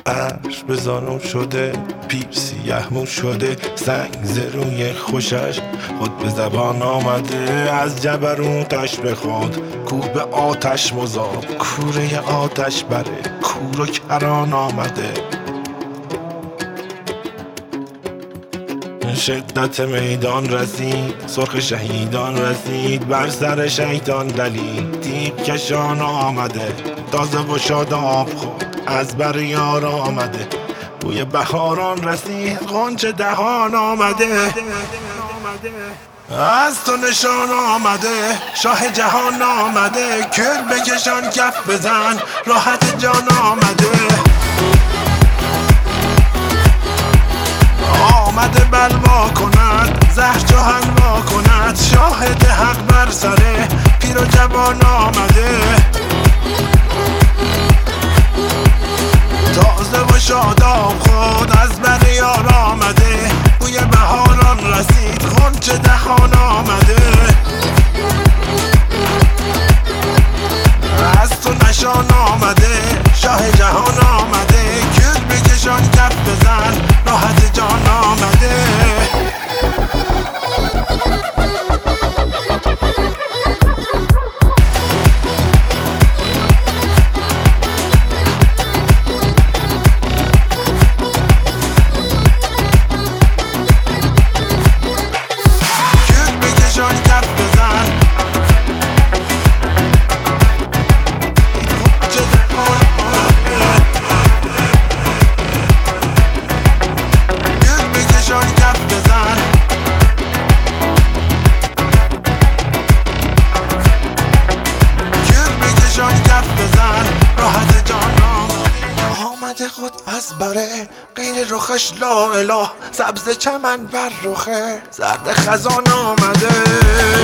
عرش به زانو شده، پیر سیه مو شده، سنگ زروی خوشش خود به زبان آمده. از جبروتش به خود کوه به آتش مذاب، کوره آتش بره کور و کران آمده. شدت میدان رسید، سرخ شهیدان رسید، بر سر شیطان دلید تیغ کشان آمده. تازه و شاداب خود از بر یار آمده، بوی بهاران رسید غنچه دهان آمده. از تو نشان آمده، شاه جهان آمده، کر بکشان کف بزن راحت جان آمده. آمده بلوا کند، زهر چو حلوا کند، شاهد حق بر سره پیر و جوان آمده. تازه و شاداب خود از بر یار آمده، بوی بهاران رسید غنچه دهان آمده. از تو نشان آمده، شاه جهان آمده، کل بکشان کف بزن راحت جان آمده. خود از بره غیر رخش لا اله، سبز چمن بر رخه زرد خزان آمده.